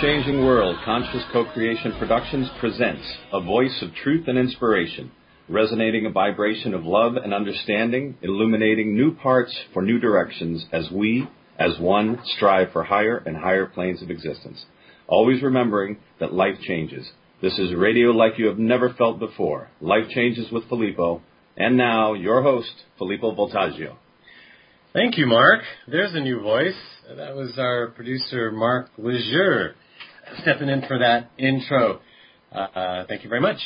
ever-changing world, Conscious Co-Creation Productions presents a voice of truth and inspiration, resonating a vibration of love and understanding, illuminating new parts for new directions as we, as one, strive for higher and higher planes of existence. Always remembering that life changes. This is radio like you have never felt before. Life Changes with Filippo. And now, your host, Filippo Voltaggio. Thank you, Mark. There's a new voice. That was our producer, Mark Lejeune, stepping in for that intro. Thank you very much.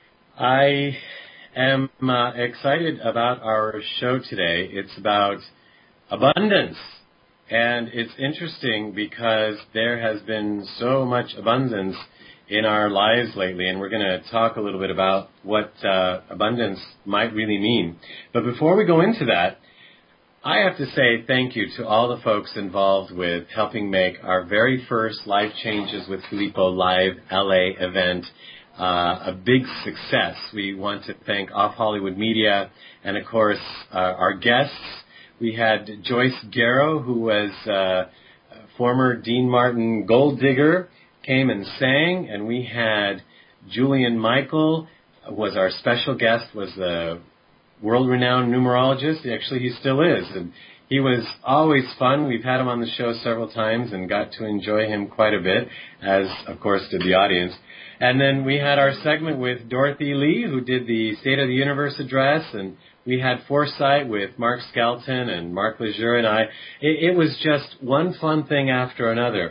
I am excited about our show today. It's about abundance. And it's interesting because there has been so much abundance in our lives lately, and we're going to talk a little bit about what abundance might really mean. But before we go into that, I have to say thank you to all the folks involved with helping make our very first Life Changes with Filippo Live LA event a big success. We want to thank Off Hollywood Media and, of course, our guests. We had Joyce Garrow, who was former Dean Martin gold digger, came and sang, and we had Julian Michael was our special guest, was the world-renowned numerologist. Actually, he still is, and he was always fun. We've had him on the show several times and got to enjoy him quite a bit, as, of course, did the audience. And then we had our segment with Dorothy Lee, who did the State of the Universe address, and we had Foresight with Mark Skelton and Mark Lejeune and I. It was just one fun thing after another.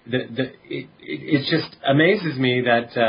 It just amazes me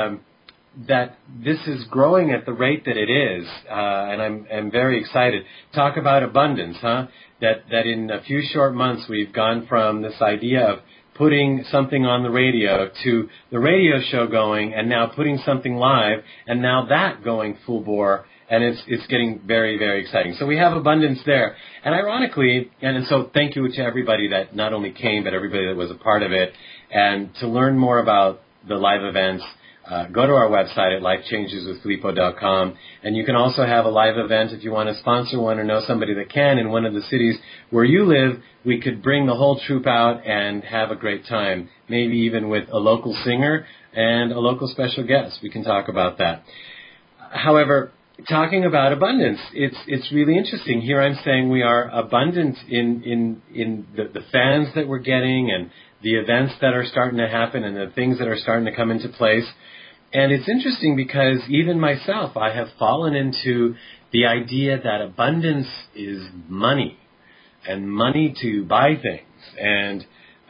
that this is growing at the rate that it is, and I'm very excited. Talk about abundance, huh? That in a few short months we've gone from this idea of putting something on the radio to the radio show going, and now putting something live, and now that going full bore, and it's getting very, very exciting. So we have abundance there. And ironically, and so thank you to everybody that not only came, but everybody that was a part of it. And to learn more about the live events, go to our website at lifechangeswithfilippo.com, and you can also have a live event if you want to sponsor one or know somebody that can in one of the cities where you live. We could bring the whole troupe out and have a great time, maybe even with a local singer and a local special guest. We can talk about that. However, talking about abundance, it's really interesting. Here I'm saying we are abundant in the fans that we're getting and the events that are starting to happen and the things that are starting to come into place. And it's interesting because even myself, I have fallen into the idea that abundance is money, and money to buy things, and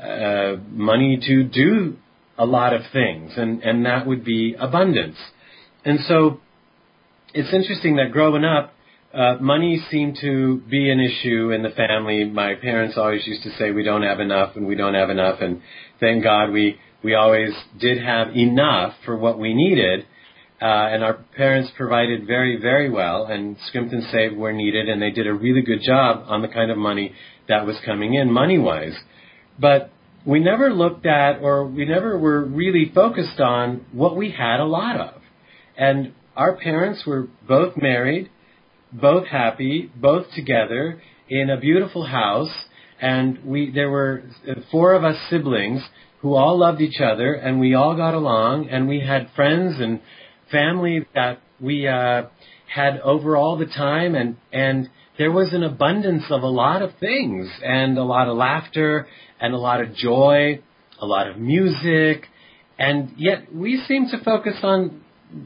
money to do a lot of things, and that would be abundance. And so it's interesting that growing up, money seemed to be an issue in the family. My parents always used to say we don't have enough, and we don't have enough, and thank God we always did have enough for what we needed, and our parents provided very, very well and scrimped and saved where needed, and they did a really good job on the kind of money that was coming in money-wise. But we never looked at, or we never were really focused on what we had a lot of. And our parents were both married, both happy, both together in a beautiful house, and there were 4 of us siblings who all loved each other, and we all got along, and we had friends and family that we had over all the time, and there was an abundance of a lot of things, and a lot of laughter, and a lot of joy, a lot of music, and yet we seemed to focus on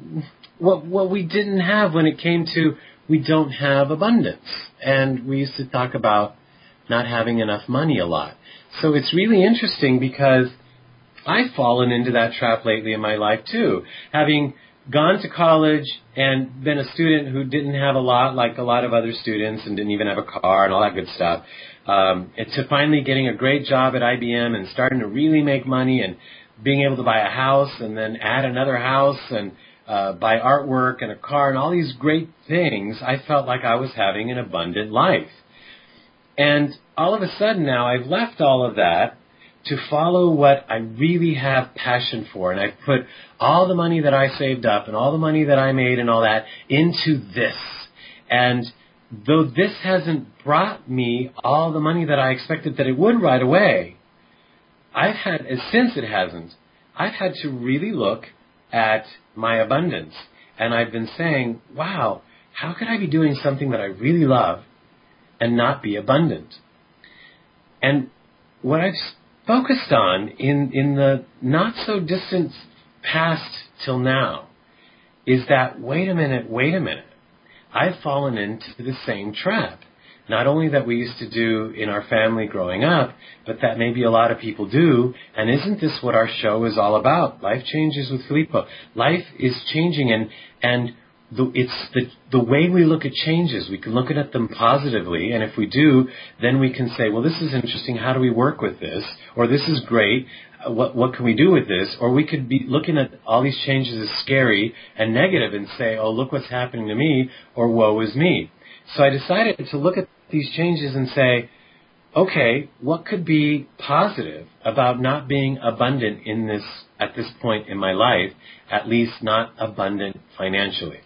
what we didn't have when it came to we don't have abundance. And we used to talk about not having enough money a lot. So it's really interesting because I've fallen into that trap lately in my life too. Having gone to college and been a student who didn't have a lot like a lot of other students and didn't even have a car and all that good stuff, to finally getting a great job at IBM and starting to really make money and being able to buy a house and then add another house and buy artwork and a car and all these great things, I felt like I was having an abundant life. And all of a sudden now I've left all of that to follow what I really have passion for. And I've put all the money that I saved up and all the money that I made and all that into this. And though this hasn't brought me all the money that I expected that it would right away, since it hasn't, I've had to really look at my abundance. And I've been saying, wow, how could I be doing something that I really love and not be abundant? And what I've focused on in the not so distant past till now is that, wait a minute, I've fallen into the same trap. Not only that we used to do in our family growing up, but that maybe a lot of people do. And isn't this what our show is all about? Life Changes with Filippo. Life is changing, and it's the way we look at changes. We can look at them positively, and if we do, then we can say, well, this is interesting. How do we work with this? Or this is great. What can we do with this? Or we could be looking at all these changes as scary and negative and say, oh, look what's happening to me, or woe is me. So I decided to look at these changes and say, okay, what could be positive about not being abundant at this point in my life, at least not abundant financially?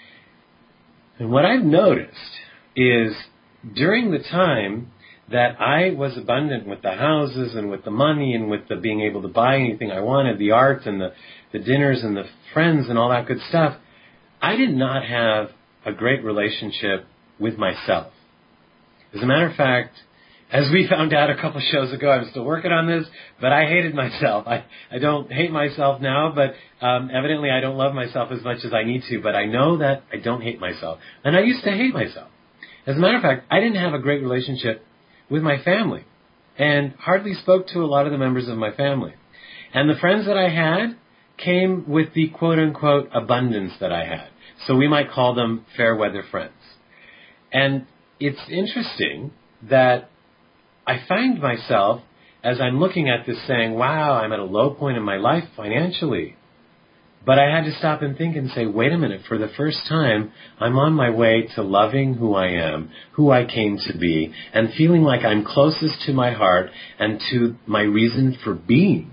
And what I've noticed is during the time that I was abundant with the houses and with the money and with the being able to buy anything I wanted, the art and the dinners and the friends and all that good stuff, I did not have a great relationship with myself. As a matter of fact, as we found out a couple shows ago, I'm still working on this, but I hated myself. I don't hate myself now, but evidently I don't love myself as much as I need to, but I know that I don't hate myself. And I used to hate myself. As a matter of fact, I didn't have a great relationship with my family and hardly spoke to a lot of the members of my family. And the friends that I had came with the quote-unquote abundance that I had. So we might call them fair weather friends. And it's interesting that I find myself, as I'm looking at this, saying, wow, I'm at a low point in my life financially. But I had to stop and think and say, wait a minute, for the first time, I'm on my way to loving who I am, who I came to be, and feeling like I'm closest to my heart and to my reason for being.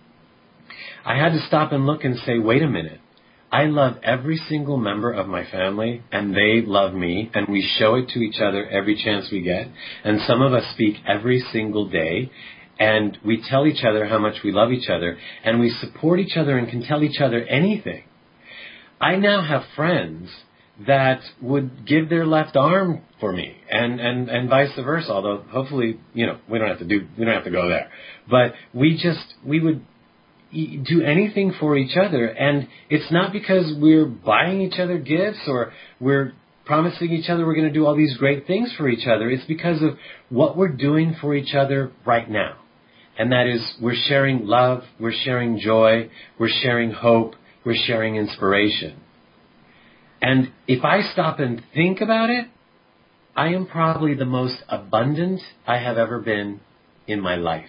I had to stop and look and say, wait a minute. I love every single member of my family, and they love me, and we show it to each other every chance we get. And some of us speak every single day, and we tell each other how much we love each other, and we support each other and can tell each other anything. I now have friends that would give their left arm for me, and vice versa. Although hopefully, we don't have to go there, but we would do anything for each other. And it's not because we're buying each other gifts or we're promising each other we're going to do all these great things for each other. It's because of what we're doing for each other right now. And that is, we're sharing love, we're sharing joy, we're sharing hope, we're sharing inspiration. And if I stop and think about it, I am probably the most abundant I have ever been in my life.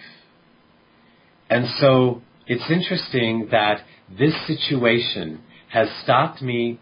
And so it's interesting that this situation has stopped me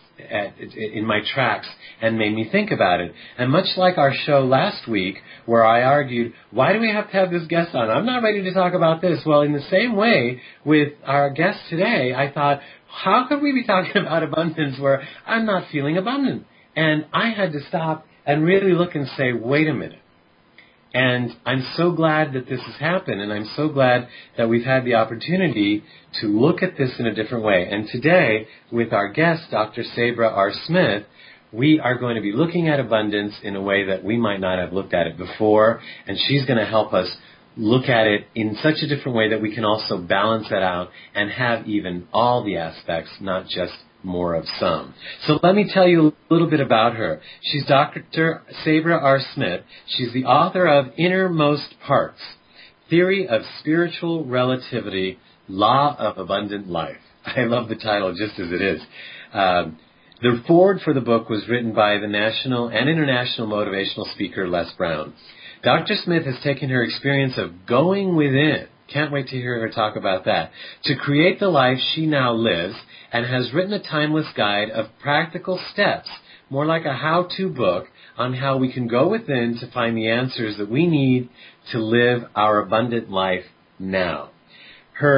in my tracks and made me think about it. And much like our show last week, where I argued, why do we have to have this guest on? I'm not ready to talk about this. Well, in the same way, with our guest today, I thought, how could we be talking about abundance where I'm not feeling abundant? And I had to stop and really look and say, wait a minute. And I'm so glad that this has happened, and I'm so glad that we've had the opportunity to look at this in a different way. And today, with our guest, Dr. Sabra R. Smith, we are going to be looking at abundance in a way that we might not have looked at it before, and she's going to help us look at it in such a different way that we can also balance that out and have even all the aspects, not just more of some. So let me tell you a little bit about her. She's Dr. Sabra R. Smith. She's the author of Innermost Parts, Theory of Spiritual Relativity, Law of Abundant Life. I love the title just as it is. The foreword for the book was written by the national and international motivational speaker Les Brown. Dr. Smith has taken her experience of going within, can't wait to hear her talk about that, to create the life she now lives, and has written a timeless guide of practical steps, more like a how-to book, on how we can go within to find the answers that we need to live our abundant life now. Her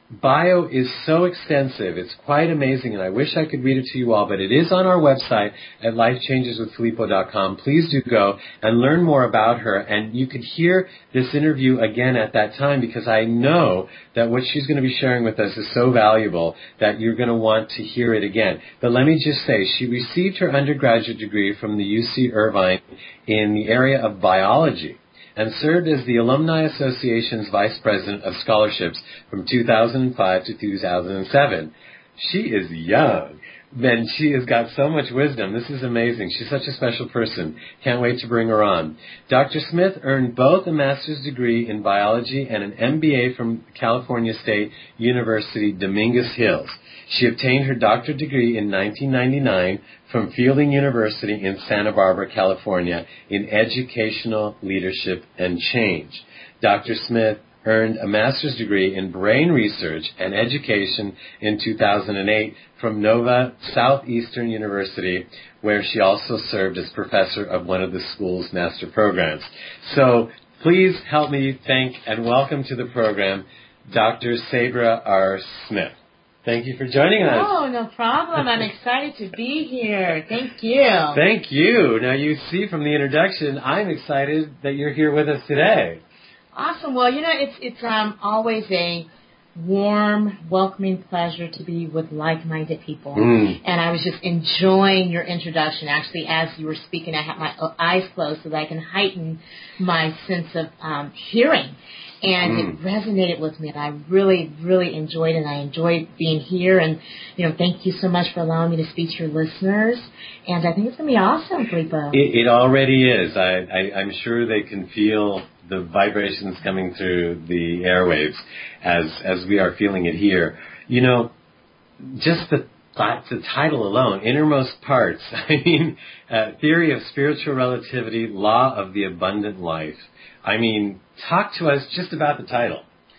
bio is so extensive. It's quite amazing, and I wish I could read it to you all, but it is on our website at lifechangeswithfilippo.com. Please do go and learn more about her, and you could hear this interview again at that time, because I know that what she's going to be sharing with us is so valuable that you're going to want to hear it again. But let me just say, she received her undergraduate degree from the UC Irvine in the area of biology, and served as the Alumni Association's Vice President of Scholarships from 2005 to 2007. She is young, and she has got so much wisdom. This is amazing. She's such a special person. Can't wait to bring her on. Dr. Smith earned both a master's degree in biology and an MBA from California State University, Dominguez Hills. She obtained her doctorate degree in 1999 from Fielding University in Santa Barbara, California, in Educational Leadership and Change. Dr. Smith earned a master's degree in brain research and education in 2008 from Nova Southeastern University, where she also served as professor of one of the school's master programs. So please help me thank and welcome to the program Dr. Sabra R. Smith. Thank you for joining us. Oh, no problem. I'm excited to be here. Thank you. Thank you. Now, you see from the introduction, I'm excited that you're here with us today. Awesome. Well, it's always a warm, welcoming pleasure to be with like-minded people. And I was just enjoying your introduction. Actually, as you were speaking, I had my eyes closed so that I can heighten my sense of hearing. And it resonated with me, and I really, really enjoyed it. And I enjoyed being here. And, thank you so much for allowing me to speak to your listeners. And I think it's going to be awesome, Filippo. It already is. I'm sure they can feel the vibrations coming through the airwaves as we are feeling it here. Just the title alone, Innermost Parts, Theory of Spiritual Relativity, Law of the Abundant Life. Talk to us just about the title.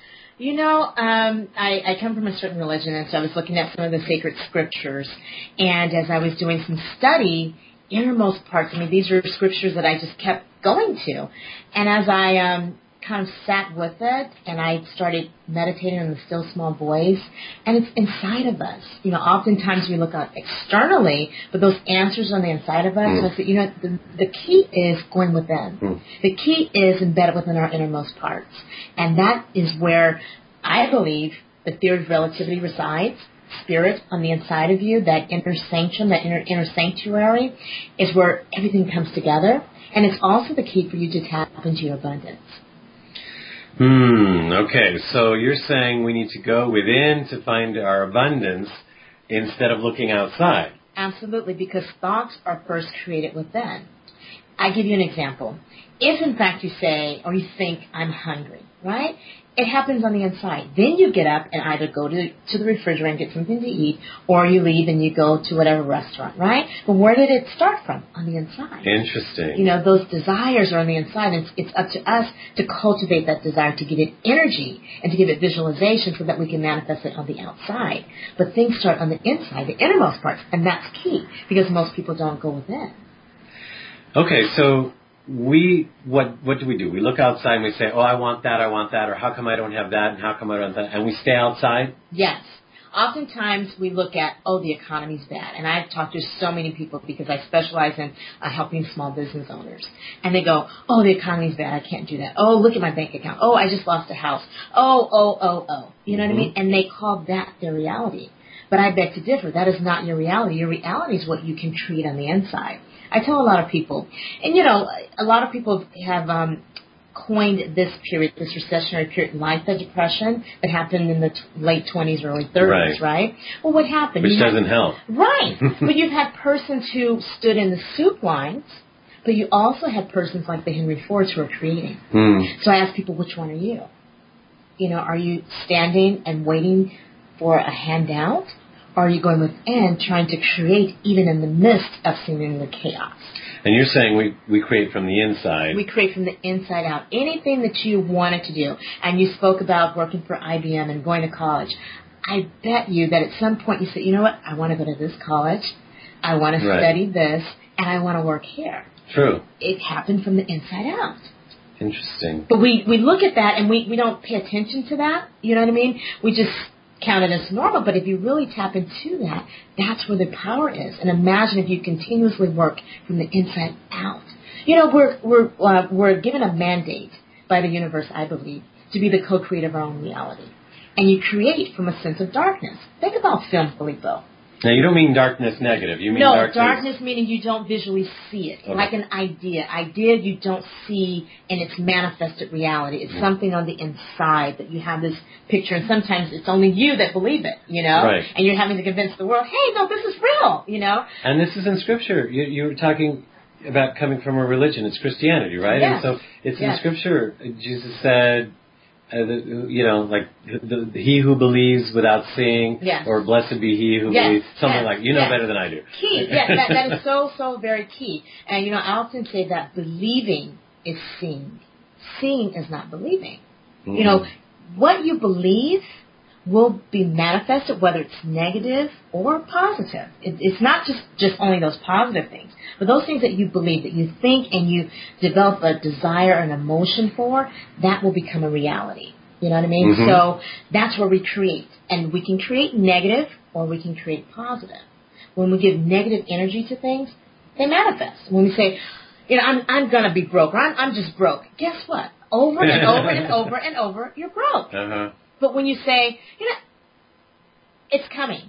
I come from a certain religion, and so I was looking at some of the sacred scriptures. And as I was doing some study, innermost parts, these are scriptures that I just kept going to. And as I kind of sat with it, and I started meditating on the still small voice, and it's inside of us. Oftentimes we look out externally, but those answers are on the inside of us. So I said, the key is going within. The key is embedded within our innermost parts. And that is where I believe the theory of relativity resides. Spirit on the inside of you, that inner sanctum, that inner sanctuary, is where everything comes together. And it's also the key for you to tap into your abundance. Okay, so you're saying we need to go within to find our abundance instead of looking outside. Absolutely, because thoughts are first created within. I give you an example. If, in fact, you say or you think, I'm hungry, right? It happens on the inside. Then you get up and either go to the refrigerator and get something to eat, or you leave and you go to whatever restaurant, right? But where did it start from? On the inside. Interesting. Those desires are on the inside, and it's up to us to cultivate that desire, to give it energy and to give it visualization so that we can manifest it on the outside. But things start on the inside, the innermost parts, and that's key because most people don't go within. Okay, so what do we do? We look outside and we say, I want that, or how come I don't have that, and how come I don't have that, and we stay outside? Yes. Oftentimes we look at, the economy's bad. And I've talked to so many people because I specialize in helping small business owners. And they go, the economy's bad, I can't do that. Oh, look at my bank account. Oh, I just lost a house. Oh. You know what I mean? And they call that their reality. But I beg to differ. That is not your reality. Your reality is what you can create on the inside. I tell a lot of people, and a lot of people have coined this period, this recessionary period, like the Depression that happened in the late 20s, early 30s, right? Well, what happened? Which doesn't help. Right. But you've had persons who stood in the soup lines, but you also had persons like the Henry Fords who are creating. So I ask people, which one are you? Are you standing and waiting for a handout? Or are you going within, trying to create even in the midst of seemingly chaos? And you're saying we create from the inside. We create from the inside out. Anything that you wanted to do. And you spoke about working for IBM and going to college. I bet you that at some point you said, you know what, I want to go to this college. I want to study this. And I want to work here. True. It happened from the inside out. Interesting. But we look at that and we don't pay attention to that. You know what I mean? We just counted as normal. But if you really tap into that, that's where the power is. And imagine if you continuously work from the inside out. You know, we're given a mandate by the universe, I believe, to be the co-creator of our own reality. And you create from a sense of darkness. Think about film, Filippo. Now, you don't mean darkness negative. You mean darkness meaning you don't visually see it. Okay. Like an idea. Idea you don't see in its manifested reality. It's something on the inside that you have this picture, and sometimes it's only you that believe it, you know? Right. And you're having to convince the world, hey, no, this is real, you know? And this is in Scripture. You were talking about coming from a religion. It's Christianity, right? Yes. And so it's in Scripture. Jesus said, he who believes without seeing, or blessed be he who believes, something like, know better than I do. Key, that is so very key. And, I often say that believing is seeing. Seeing is not believing. Mm-hmm. What you believe will be manifested, whether it's negative or positive. It's not just only those positive things, but those things that you believe, that you think and you develop a desire and emotion for, that will become a reality. You know what I mean? Mm-hmm. So that's where we create. And we can create negative or we can create positive. When we give negative energy to things, they manifest. When we say, I'm going to be broke, or I'm just broke, guess what? Over and over and over and over, you're broke. Uh-huh. But when you say, it's coming,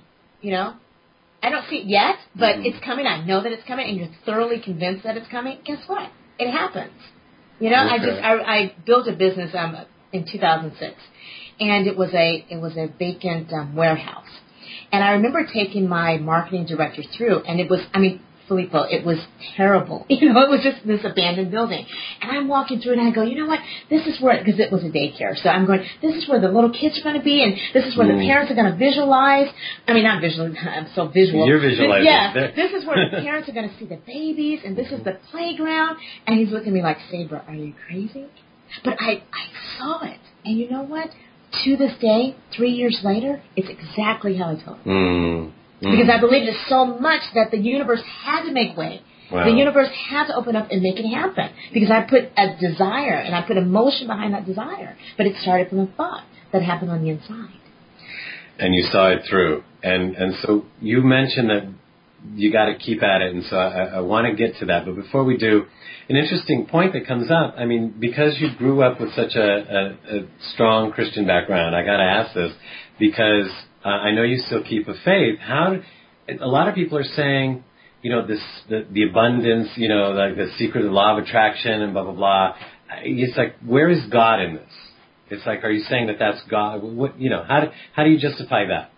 I don't see it yet, but it's coming. I know that it's coming, and you're thoroughly convinced that it's coming. Guess what? It happens. Okay. I built a business in 2006, and it was a vacant warehouse. And I remember taking my marketing director through, and it was, Filippo, it was terrible. It was just this abandoned building. And I'm walking through, and I go, you know what? This is where, because it was a daycare. So I'm going, this is where the little kids are going to be, and this is where the parents are going to visualize. Not visualize, I'm so visual. You're visualizing. Yeah, this is where the parents are going to see the babies, and this is the playground. And he's looking at me like, Sabra, are you crazy? But I saw it. And you know what? To this day, 3 years later, it's exactly how I told him. Because I believed it so much that the universe had to make way. Wow. The universe had to open up and make it happen. Because I put a desire and I put emotion behind that desire. But it started from a thought that happened on the inside. And you saw it through. And so you mentioned that you got to keep at it. And so I want to get to that. But before we do, an interesting point that comes up, because you grew up with such a strong Christian background, I got to ask this, because I know you still keep a faith. A lot of people are saying, the abundance, like the secret of the law of attraction and blah, blah, blah. It's like, where is God in this? It's like, are you saying that that's God? How do you justify that?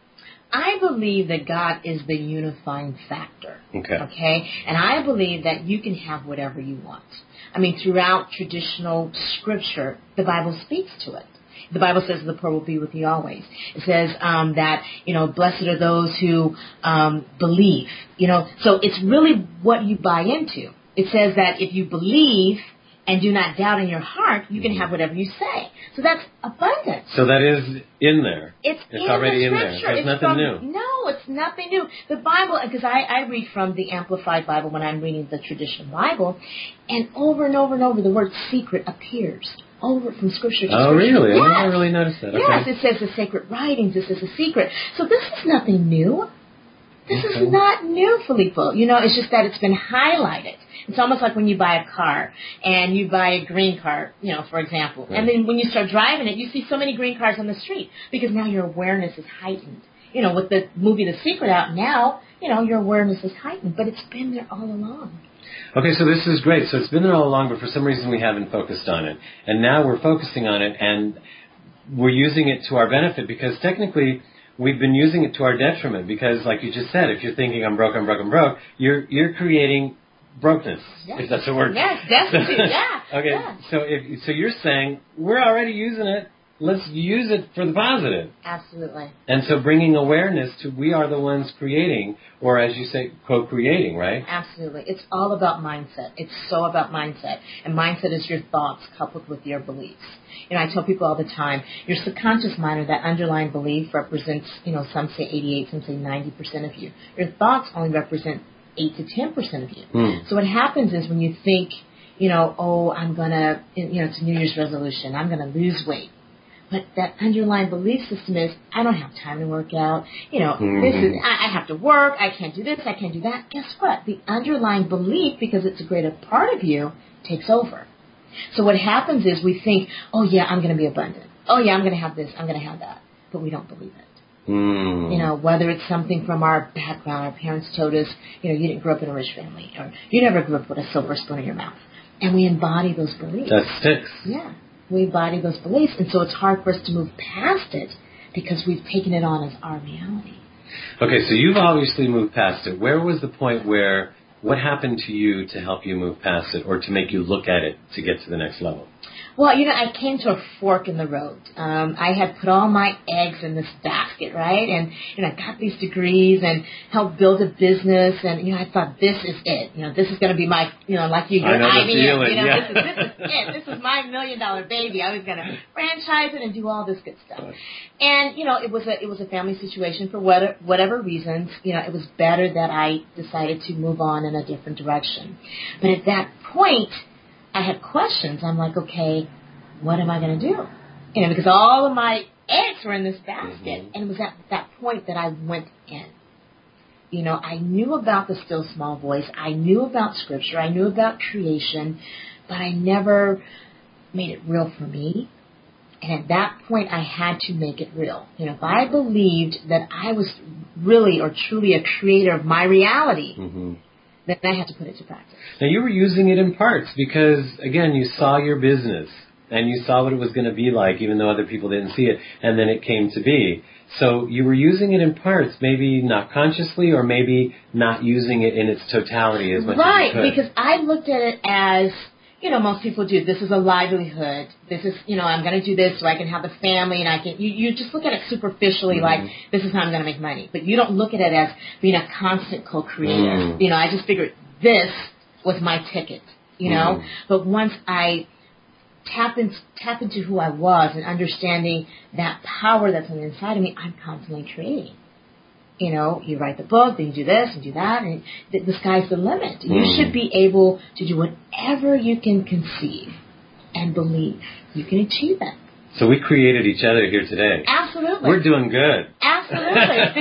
I believe that God is the unifying factor. Okay. And I believe that you can have whatever you want. Throughout traditional scripture, the Bible speaks to it. The Bible says the poor will be with you always. It says that, blessed are those who believe. So it's really what you buy into. It says that if you believe and do not doubt in your heart, you can have whatever you say. So that's abundance. So that is in there. It's already in there. There's nothing new. No, it's nothing new. The Bible, because I read from the Amplified Bible when I'm reading the traditional Bible, and over and over and over the word secret appears. Over from scripture to scripture. Oh, really? Yes. I never really noticed that. Okay. Yes, it says the sacred writings. This is a secret. So this is nothing new. This is not new, Filippo. It's just that it's been highlighted. It's almost like when you buy a car and you buy a green car, for example. Right. And then when you start driving it, you see so many green cars on the street because now your awareness is heightened. With the movie The Secret out now, your awareness is heightened. But it's been there all along. Okay, so this is great. So it's been there all along, but for some reason we haven't focused on it. And now we're focusing on it, and we're using it to our benefit because technically we've been using it to our detriment because, like you just said, if you're thinking I'm broke, you're creating brokenness, if that's a word. Yes, definitely, yeah. Okay, yeah. So you're saying we're already using it. Let's use it for the positive. Absolutely. And so bringing awareness to we are the ones creating, or as you say, co-creating, right? Absolutely. It's all about mindset. It's so about mindset. And mindset is your thoughts coupled with your beliefs. I tell people all the time, your subconscious mind or that underlying belief represents, some say 88, some say 90% of you. Your thoughts only represent 8 to 10% of you. So what happens is when you think, I'm going to, it's a New Year's resolution, I'm going to lose weight. But that underlying belief system is, I don't have time to work out. I have to work. I can't do this. I can't do that. Guess what? The underlying belief, because it's a greater part of you, takes over. So what happens is we think, oh, yeah, I'm going to be abundant. Oh, yeah, I'm going to have this. I'm going to have that. But we don't believe it. Whether it's something from our background, our parents told us, you didn't grow up in a rich family, or you never grew up with a silver spoon in your mouth. And we embody those beliefs. That sticks. Yeah, we embody those beliefs. And so it's hard for us to move past it because we've taken it on as our reality. Okay, so you've obviously moved past it. Where was the point where, what happened to you to help you move past it or to make you look at it to get to the next level? Well, I came to a fork in the road. I had put all my eggs in this basket, right? And, I got these degrees and helped build a business. And, I thought, this is it. This is going to be my, like your IBM. This is it. This is my $1 million baby. I was going to franchise it and do all this good stuff. And, it was a family situation for whatever reasons. It was better that I decided to move on in a different direction. But at that point, I had questions. I'm like, okay, what am I going to do? Because all of my eggs were in this basket. And it was at that point that I went in. I knew about the still small voice. I knew about scripture. I knew about creation. But I never made it real for me. And at that point, I had to make it real. If I believed that I was really or truly a creator of my reality, then I had to put it to practice. Now, you were using it in parts because, again, you saw your business and you saw what it was going to be like, even though other people didn't see it, and then it came to be. So you were using it in parts, maybe not consciously or maybe not using it in its totality as much as you could. Right, because I looked at it as, most people do. This is a livelihood. This is, I'm going to do this so I can have a family and I can, you just look at it superficially like, this is how I'm going to make money. But you don't look at it as being a constant co-creator. I just figured this was my ticket, But once I tap into who I was and understanding that power that's on the inside of me, I'm constantly creating. You write the book, then you do this and do that, and the sky's the limit. You should be able to do whatever you can conceive and believe. You can achieve it. So we created each other here today. Absolutely. We're doing good. Absolutely.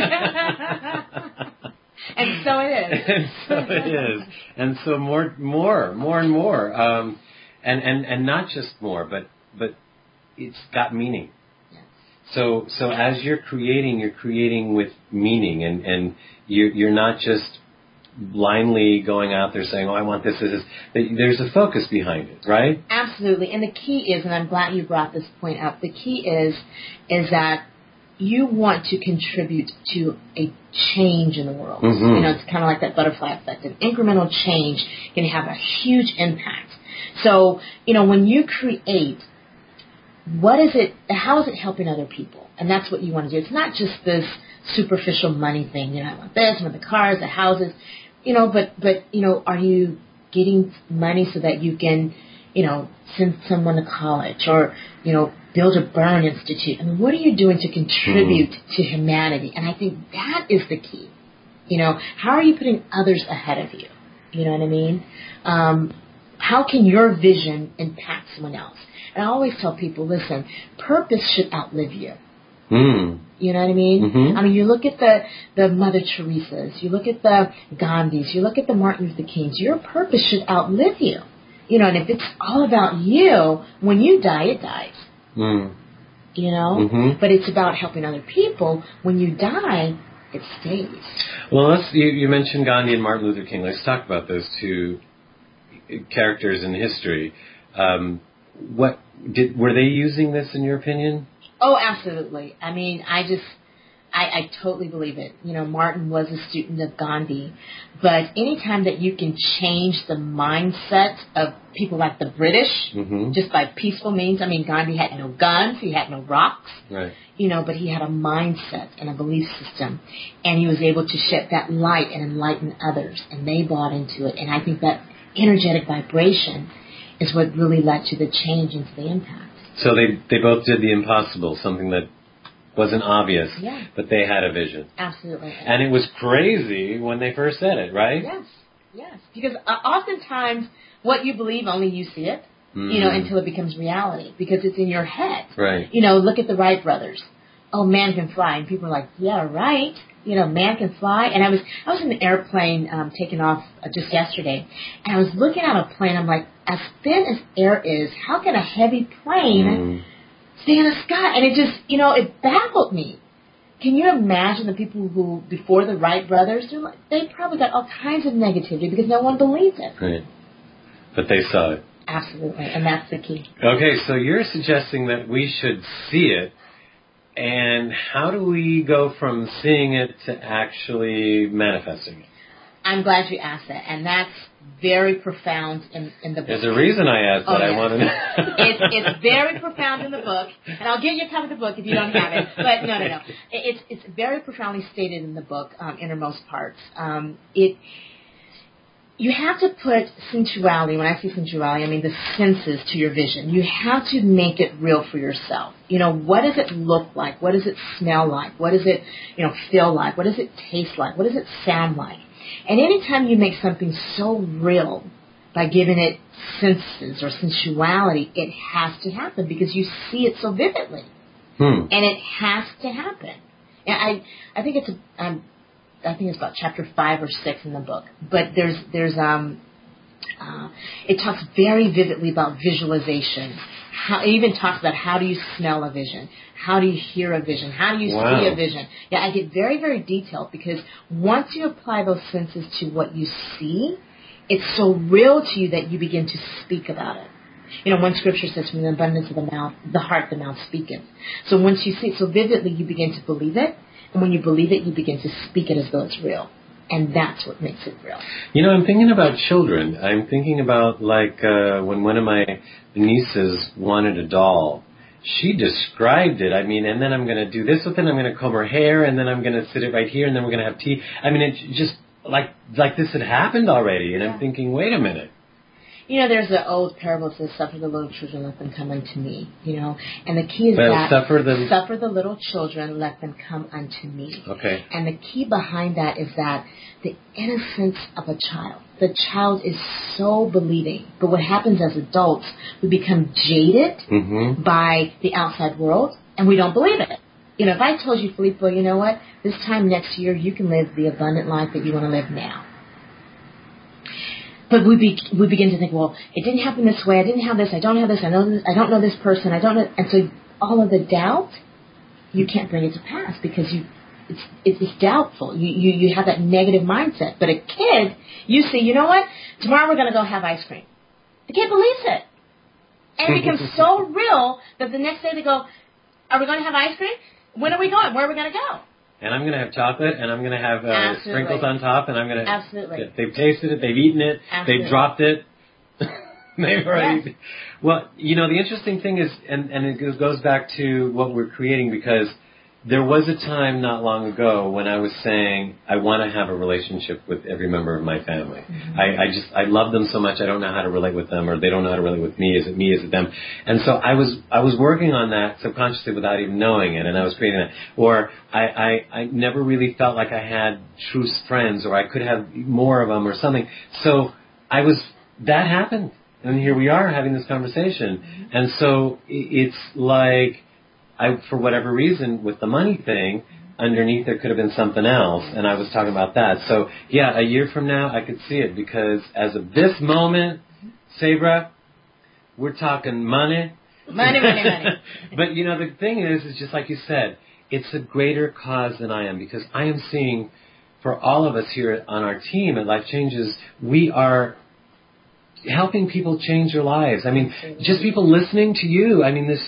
And so it is. And so it is. And so more and more. And not just more, but it's got meaning. So as you're creating with meaning, and you're not just blindly going out there saying, oh, I want this. There's a focus behind it, right? Absolutely. And the key is, and I'm glad you brought this point up, the key is that you want to contribute to a change in the world. It's kind of like that butterfly effect. An incremental change can have a huge impact. So, when you create, how is it helping other people? And that's what you want to do. It's not just this superficial money thing. I want this, I want the cars, the houses, but are you getting money so that you can, send someone to college or, build a burn institute? I mean, what are you doing to contribute to humanity? And I think that is the key. How are you putting others ahead of you? You know what I mean? How can your vision impact someone else? And I always tell people, listen, purpose should outlive you. You know what I mean? I mean, you look at the Mother Teresas, you look at the Gandhis, you look at the Martin Luther Kings. Your purpose should outlive you. And if it's all about you, when you die, it dies. But it's about helping other people. When you die, it stays. Well, you mentioned Gandhi and Martin Luther King. Let's talk about those two characters in history. Were they using this in your opinion? Oh, absolutely. I mean, I totally believe it. Martin was a student of Gandhi, but anytime that you can change the mindset of people like the British just by peaceful means. I mean, Gandhi had no guns, he had no rocks, right. But he had a mindset and a belief system, and he was able to shed that light and enlighten others, and they bought into it. And I think that energetic vibration is what really led to the change and to the impact. So they both did the impossible, something that wasn't obvious, but they had a vision. Absolutely. And it was crazy when they first said it, right? Yes. Because oftentimes what you believe, only you see it. until it becomes reality, because it's in your head. Right. Look at the Wright brothers. Oh, man can fly. And people are like, yeah, right. Man can fly. And I was in an airplane taking off just yesterday, and I was looking at a plane. I'm like, as thin as air is, how can a heavy plane stay in the sky? And it just, it baffled me. Can you imagine the people who, before the Wright brothers, they probably got all kinds of negativity because no one believed it. Right. But they saw it. Absolutely, and that's the key. Okay, so you're suggesting that we should see it, and how do we go from seeing it to actually manifesting it? I'm glad you asked that, and that's very profound in the book. There's a reason I asked that. Yes. I want to know. It's very profound in the book, and I'll get you a copy of the book if you don't have it. But no. It's very profoundly stated in the book, Innermost Parts. You have to put sensuality, when I say sensuality, I mean the senses, to your vision. You have to make it real for yourself. What does it look like? What does it smell like? What does it, feel like? What does it taste like? What does it sound like? And anytime you make something so real by giving it senses or sensuality, it has to happen because you see it so vividly. And it has to happen. And I think it's about chapter 5 or 6 in the book. But it talks very vividly about visualization. It even talks about how do you smell a vision? How do you hear a vision? How do you see a vision? Yeah, I get very, very detailed because once you apply those senses to what you see, it's so real to you that you begin to speak about it. One scripture says, from the abundance of the heart, the mouth speaketh. So once you see it so vividly, you begin to believe it. And when you believe it, you begin to speak it as though it's real. And that's what makes it real. I'm thinking about children. I'm thinking about, when one of my nieces wanted a doll, she described it. And then I'm going to do this with it, I'm going to comb her hair, and then I'm going to sit it right here, and then we're going to have tea. It's just like this had happened already. And I'm thinking, wait a minute. There's an old parable that says, suffer the little children, let them come unto me, And the key is suffer the little children, let them come unto me. Okay. And the key behind that is that the innocence of a child. The child is so believing. But what happens as adults, we become jaded by the outside world, and we don't believe it. If I told you, Filippo, you know what? This time next year, you can live the abundant life that you want to live now. But we begin to think, well, it didn't happen this way. I didn't have this. I don't have this. I don't know this person. I don't know. And so all of the doubt, you can't bring it to pass because it's doubtful. You have that negative mindset. But a kid, you see, you know what? Tomorrow we're going to go have ice cream. The kid believes it. And it becomes so real that the next day they go, are we going to have ice cream? When are we going? Where are we going to go? And I'm going to have chocolate, and I'm going to have sprinkles on top, and I'm going to... Absolutely. They've tasted it, they've eaten it, they've dropped it. They've already... Well, the interesting thing is, and it goes back to what we're creating, because there was a time not long ago when I was saying, I want to have a relationship with every member of my family. I love them so much, I don't know how to relate with them, or they don't know how to relate with me. Is it me? Is it them? And so I was working on that subconsciously without even knowing it, and I was creating that. Or I never really felt like I had true friends, or I could have more of them, or something. So that happened, and here we are having this conversation. And so it's like, for whatever reason, with the money thing, underneath there could have been something else, and I was talking about that. So, yeah, a year from now, I could see it, because as of this moment, Sabra, we're talking money. Money. But, the thing is just like you said, it's a greater cause than I am, because I am seeing, for all of us here on our team at Life Changes, we are helping people change their lives. Just people listening to you.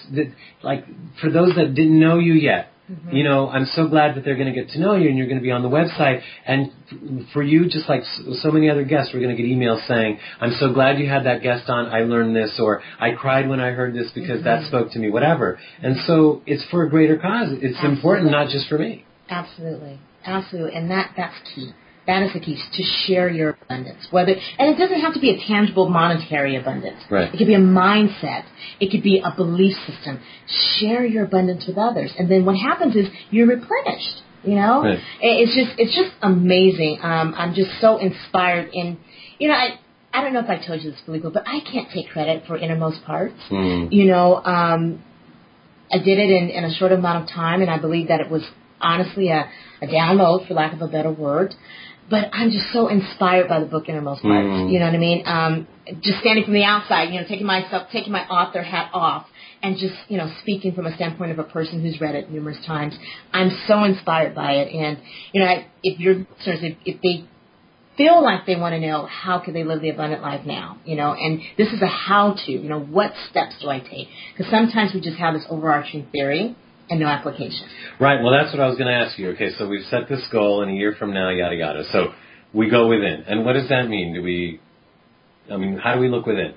For those that didn't know you yet, I'm so glad that they're going to get to know you, and you're going to be on the website. And for you, just like so many other guests, we're going to get emails saying, I'm so glad you had that guest on. I learned this, or I cried when I heard this because that spoke to me, whatever. And so it's for a greater cause. It's important, not just for me. Absolutely. And that's key. That is the key, to share your abundance. And it doesn't have to be a tangible monetary abundance. Right. It could be a mindset. It could be a belief system. Share your abundance with others. And then what happens is you're replenished. Right. It's just amazing. I'm just so inspired. And, I don't know if I told you this, Filippo, but I can't take credit for innermost parts. Mm. You know, I did it in a short amount of time, and I believe that it was honestly a download, for lack of a better word. But I'm just so inspired by the book Innermost Parts. Mm. You know what I mean? Just standing from the outside, you know, taking my author hat off and just, you know, speaking from a standpoint of a person who's read it numerous times. I'm so inspired by it. And, you know, if your listeners, if they feel like they want to know how can they live the abundant life now, you know, and this is a how-to, you know, what steps do I take? Because sometimes we just have this overarching theory and no application. Right. Well, that's what I was going to ask you. Okay, so we've set this goal in a year from now, yada, yada. So we go within. And what does that mean? How do we look within?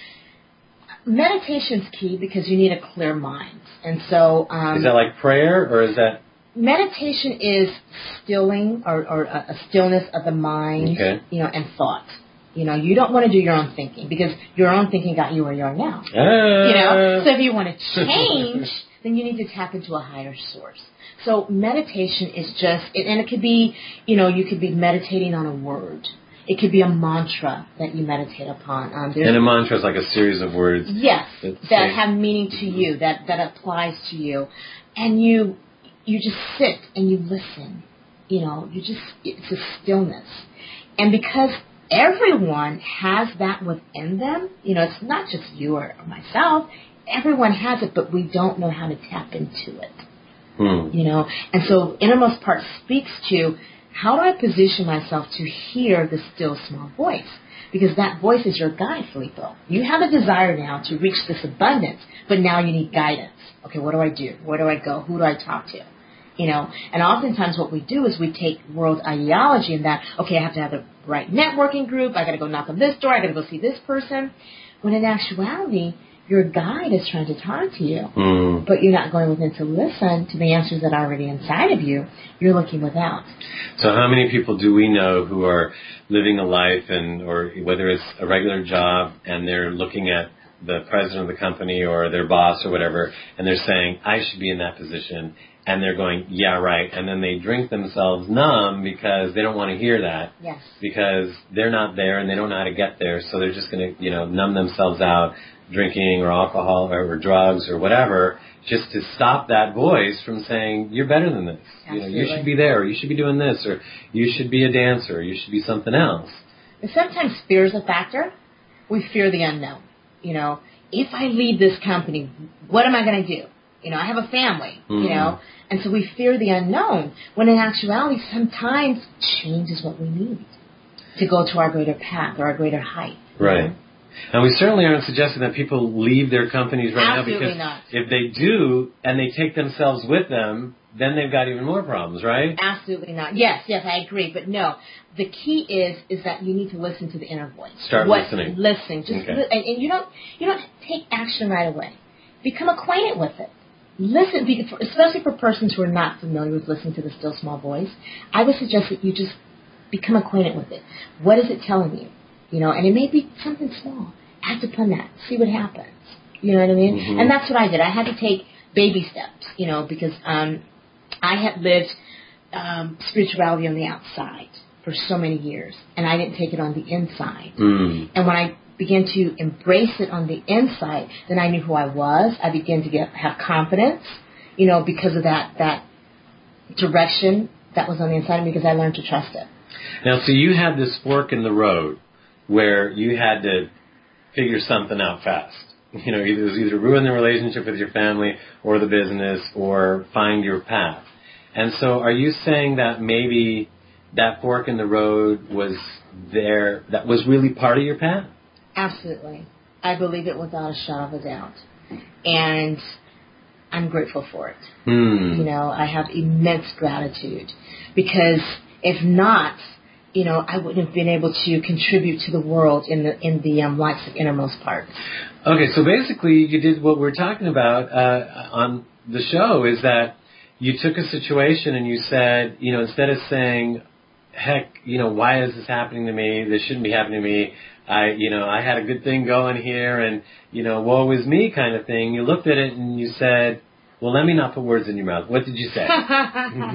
Meditation's key because you need a clear mind. And so... is that like prayer, or is that... Meditation is stilling or a stillness of the mind, okay. You know, and thought. You know, you don't want to do your own thinking because your own thinking got you where you are now. You know, so if you want to change, then you need to tap into a higher source. So meditation is just, and it could be, you know, you could be meditating on a word. It could be a mantra that you meditate upon. And a mantra is like a series of words. Yes, that have meaning to you, that applies to you. And you just sit and you listen. You know, it's a stillness. And because everyone has that within them, you know, it's not just you or myself. Everyone has it, but we don't know how to tap into it. You know, and so Innermost Part speaks to how do I position myself to hear the still small voice? Because that voice is your guide, Filippo. You have a desire now to reach this abundance, but now you need guidance. Okay, what do I do? Where do I go? Who do I talk to? You know, and oftentimes what we do is we take world ideology and that, okay, I have to have the right networking group. I got to go knock on this door. I got to go see this person. When in actuality, your guide is trying to talk to you, but you're not going within to listen to the answers that are already inside of you. You're looking without. So how many people do we know who are living a life, or whether it's a regular job, and they're looking at the president of the company or their boss or whatever, and they're saying, I should be in that position, and they're going, yeah, right, and then they drink themselves numb because they don't want to hear that, yes, because they're not there and they don't know how to get there, so they're just going to, you know, numb themselves out, drinking or alcohol or drugs or whatever, just to stop that voice from saying, you're better than this. Absolutely. You know, you should be there, or you should be doing this, or you should be a dancer, or you should be something else. And sometimes fear is a factor. We fear the unknown. You know, if I leave this company, what am I going to do? You know, I have a family, you know, and so we fear the unknown, when in actuality, sometimes change is what we need to go to our greater path or our greater height. Right. Know? And we certainly aren't suggesting that people leave their companies right Absolutely now, because not. if they do and they take themselves with them, then they've got even more problems, right? Absolutely not. Yes, I agree. But no, the key is that you need to listen to the inner voice. Start listening. Listen. Just okay. And you don't take action right away. Become acquainted with it. Listen, especially for persons who are not familiar with listening to the still small voice. I would suggest that you just become acquainted with it. What is it telling you? You know, and it may be something small. Act upon that. See what happens. You know what I mean? And that's what I did. I had to take baby steps, you know, because I had lived spirituality on the outside for so many years, and I didn't take it on the inside. And when I began to embrace it on the inside, then I knew who I was. I began to have confidence, you know, because of that direction that was on the inside of me, because I learned to trust it. Now, so you had this fork in the road where you had to figure something out fast. You know, it was either ruin the relationship with your family or the business, or find your path. And so are you saying that maybe that fork in the road was there, that was really part of your path? Absolutely. I believe it without a shadow of a doubt. And I'm grateful for it. You know, I have immense gratitude, because if not, you know, I wouldn't have been able to contribute to the world in the lives of Innermost Parts. Okay, so basically you did what we're talking about on the show, is that you took a situation and you said, you know, instead of saying, heck, you know, why is this happening to me? This shouldn't be happening to me. I had a good thing going here, and, you know, woe is me kind of thing. You looked at it and you said, well, let me not put words in your mouth. What did you say?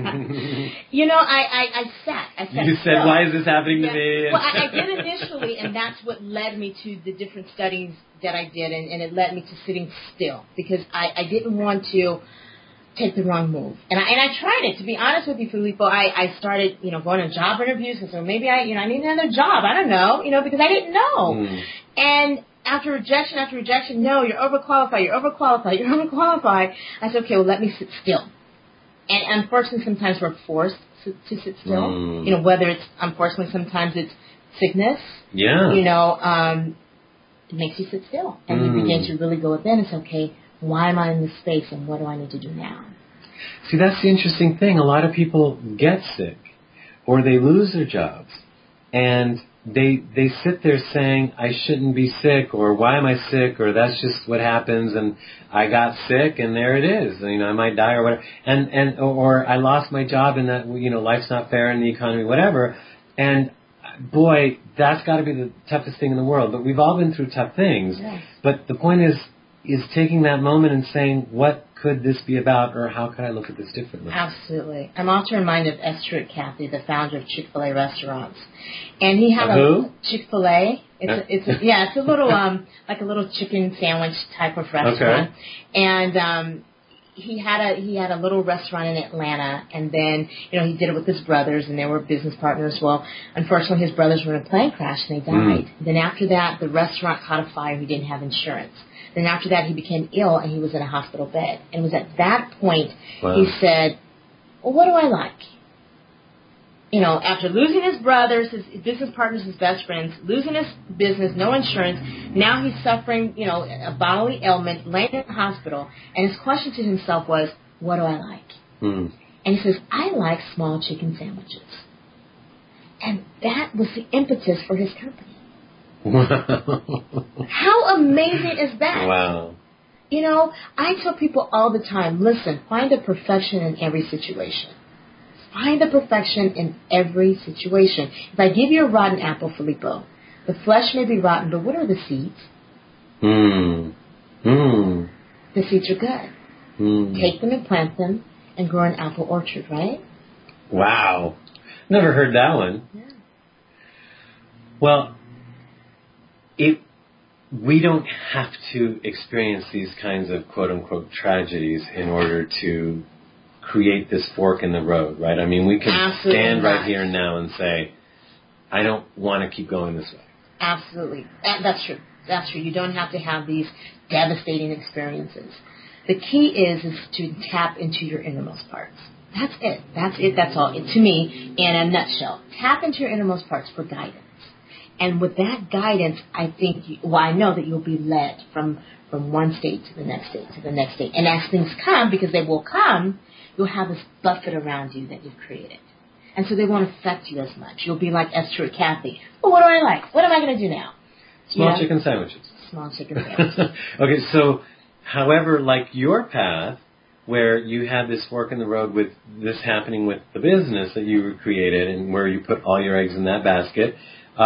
You know, I sat. You said, why is this happening to me? Well, I did initially, and and that's what led me to the different studies that I did, and it led me to sitting still because I didn't want to take the wrong move. And I tried it, to be honest with you, Filippo. I started, going on job interviews and so maybe I need another job. I don't know, because I didn't know. And after rejection, no, you're overqualified. I said, okay, well, let me sit still. And unfortunately, sometimes we're forced to sit still. Whether it's, unfortunately, sometimes it's sickness. Yeah. It makes you sit still. And you begin to really go within and say, okay, why am I in this space and what do I need to do now? See, that's the interesting thing. A lot of people get sick or they lose their jobs and they sit there saying, I shouldn't be sick, or why am I sick, or that's just what happens, and I got sick and there it is. I might die or whatever. Or I lost my job and that, life's not fair in the economy, whatever. And boy, that's got to be the toughest thing in the world. But we've all been through tough things. Yes. But the point is taking that moment and saying, what could this be about, or how could I look at this differently? Absolutely. I'm also reminded of S. Truett Cathy, the founder of Chick-fil-A restaurants. And he had who? Chick-fil-A. It's a little, like a little chicken sandwich type of restaurant. Okay. And, he had a little restaurant in Atlanta, and then, he did it with his brothers, and they were business partners. Well, unfortunately, his brothers were in a plane crash, and they died. Then after that, the restaurant caught a fire. He didn't have insurance. Then after that, he became ill, and he was in a hospital bed. And it was at that point he said, well, what do I like? After losing his brothers, his business partners, his best friends, losing his business, no insurance, now he's suffering, a bodily ailment, laying in the hospital, and his question to himself was, what do I like? And he says, I like small chicken sandwiches. And that was the impetus for his company. How amazing is that? Wow. I tell people all the time, listen, find the perfection in every situation. Find the perfection in every situation. If I give you a rotten apple, Filippo, the flesh may be rotten, but what are the seeds? The seeds are good. Take them and plant them and grow an apple orchard, right? Wow. Never heard that one. Yeah. Well, we don't have to experience these kinds of quote-unquote tragedies in order to create this fork in the road, right? I mean, we can Absolutely stand not. right here and now and say, I don't want to keep going this way. Absolutely. That's true. That's true. You don't have to have these devastating experiences. The key is to tap into your innermost parts. That's it. That's all. To me, in a nutshell, tap into your innermost parts for guidance. And with that guidance, I know that you'll be led from one state to the next state to the next state. And as things come, because they will come, you'll have this buffet around you that you've created. And so they won't affect you as much. You'll be like S. Truett Cathy. Well, what do I like? What am I going to do now? Small chicken sandwiches. Small chicken sandwiches. Okay, so, however, like your path, where you had this fork in the road with this happening with the business that you created and where you put all your eggs in that basket,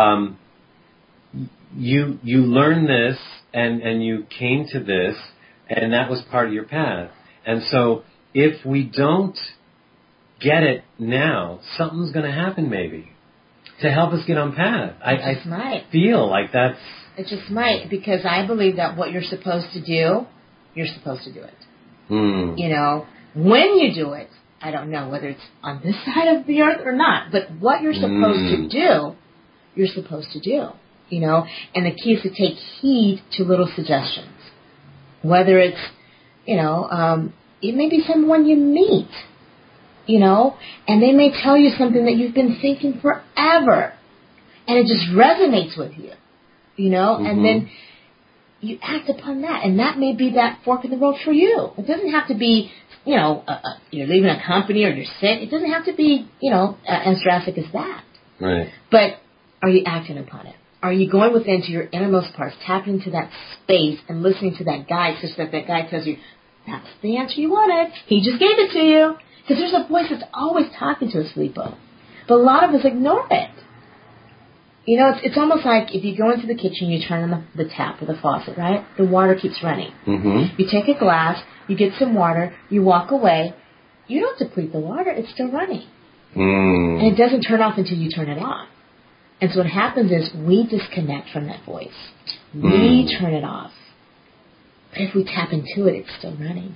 you learned this and you came to this, and that was part of your path. And so if we don't get it now, something's going to happen maybe to help us get on path. It might. Feel like that's... It just might, because I believe that what you're supposed to do, you're supposed to do it. When you do it, I don't know whether it's on this side of the earth or not, but what you're supposed to do, you're supposed to do. And the key is to take heed to little suggestions. Whether it's, it may be someone you meet, and they may tell you something that you've been thinking forever, and it just resonates with you, and then you act upon that, and that may be that fork in the road for you. It doesn't have to be, you're leaving a company or you're sick. It doesn't have to be, as drastic as that. Right. But are you acting upon it? Are you going within to your innermost parts, tapping into that space and listening to that guide such that that guide tells you, that's the answer you wanted. He just gave it to you. Because there's a voice that's always talking to us, Filippo. But a lot of us ignore it. It's almost like if you go into the kitchen, you turn on the tap or the faucet, right? The water keeps running. You take a glass, you get some water, you walk away. You don't deplete the water. It's still running. And it doesn't turn off until you turn it on. And so what happens is we disconnect from that voice. We turn it off. But if we tap into it, it's still running.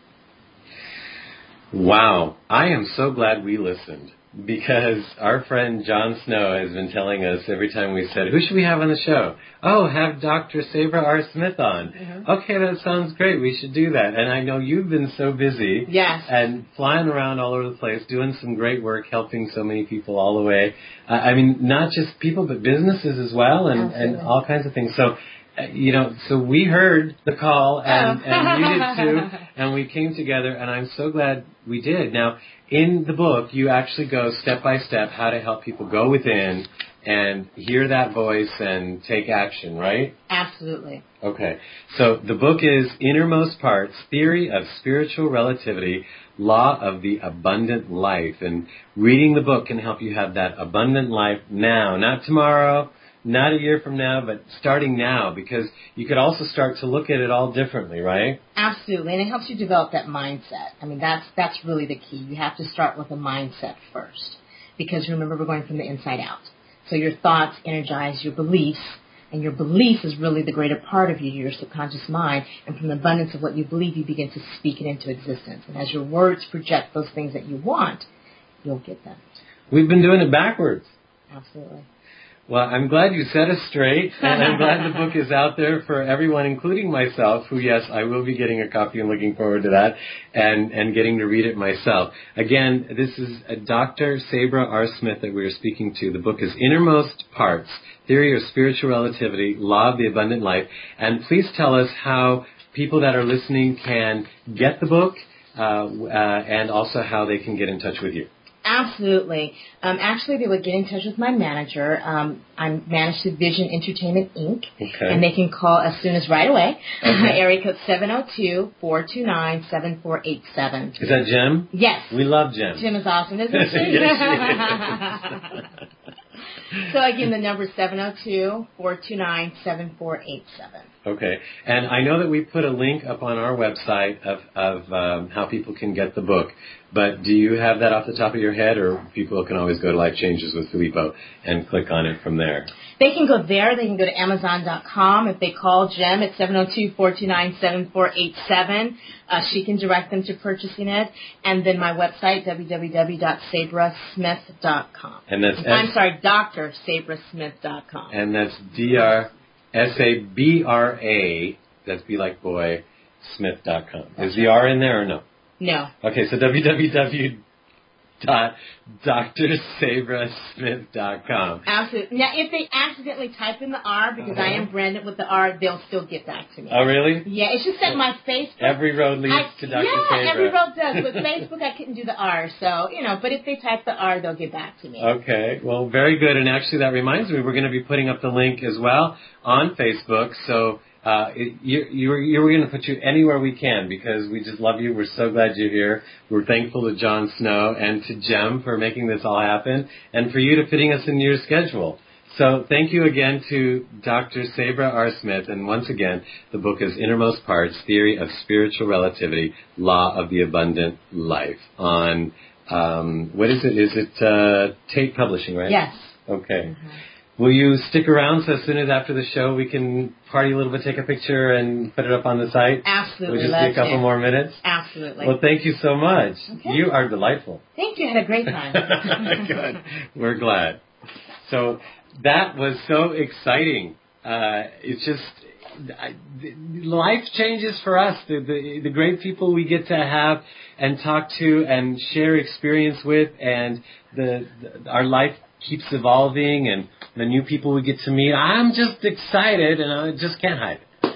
Wow. I am so glad we listened, because our friend John Snow has been telling us every time we said, who should we have on the show? Oh, have Dr. Sabra R. Smith on. Mm-hmm. Okay, that sounds great. We should do that. And I know you've been so busy. Yes. And flying around all over the place, doing some great work, helping so many people all the way. I mean, not just people, but businesses as well, and all kinds of things. So, so we heard the call, and you did too, and we came together, and I'm so glad we did. Now, in the book, you actually go step by step how to help people go within and hear that voice and take action, right? Absolutely. Okay. So the book is Innermost Parts, Theory of Spiritual Relativity, Law of the Abundant Life. And reading the book can help you have that abundant life now, not tomorrow, not a year from now, but starting now, because you could also start to look at it all differently, right? Absolutely, and it helps you develop that mindset. I mean, that's really the key. You have to start with a mindset first, because remember, we're going from the inside out. So your thoughts energize your beliefs, and your belief is really the greater part of you, your subconscious mind, and from the abundance of what you believe, you begin to speak it into existence. And as your words project those things that you want, you'll get them. We've been doing it backwards. Absolutely. Well, I'm glad you set us straight, and I'm glad the book is out there for everyone, including myself, who, yes, I will be getting a copy and looking forward to that, and getting to read it myself. Again, this is Dr. Sabra R. Smith that we are speaking to. The book is Innermost Parts, Theory of Spiritual Relativity, Law of the Abundant Life. And please tell us how people that are listening can get the book, and also how they can get in touch with you. Absolutely. Actually, they would get in touch with my manager. I'm managed to Vision Entertainment, Inc., and they can call as soon as right away. Area code 702-429-7487. Is that Jim? Yes. We love Jim. Jim is awesome, isn't she? Yes, she is. So again, the number is 702-429-7487. Okay. And I know that we put a link up on our website of how people can get the book. But do you have that off the top of your head, or people can always go to Life Changes with Filippo and click on it from there? They can go there. They can go to Amazon.com. If they call Jem at 702-429-7487, she can direct them to purchasing it. And then my website, www.sabrasmith.com. And that's DrSabrasmith.com. And that's DrSabra, that's B like boy, Smith.com. Is the R in there or no? No. Okay, so www.drsabrasmith.com. Absolutely. Now, if they accidentally type in the R, because I am branded with the R, they'll still get back to me. Oh, really? Yeah, it's just that my Facebook... Every road leads to Dr. Sabra. Yeah, every road does. But Facebook, I couldn't do the R. So, but if they type the R, they'll get back to me. Okay. Well, very good. And actually, that reminds me, we're going to be putting up the link as well on Facebook. So... we're going to put you anywhere we can, because we just love you. We're so glad you're here. We're thankful to John Snow and to Jem for making this all happen, and for you to fitting us into your schedule. So thank you again to Dr. Sabra R. Smith. And once again, the book is Innermost Parts, Theory of Spiritual Relativity, Law of the Abundant Life. On, what is it? Is it Tate Publishing, right? Yes. Okay. Mm-hmm. Will you stick around so as soon as after the show we can party a little bit, take a picture, and put it up on the site? Absolutely. Will just be a couple more minutes? Absolutely. Well, thank you so much. Okay. You are delightful. Thank you. I had a great time. Good. We're glad. So that was so exciting. It's just... life changes for us. The great people we get to have and talk to and share experience with, and our life keeps evolving, and the new people we get to meet. I'm just excited, and I just can't hide it.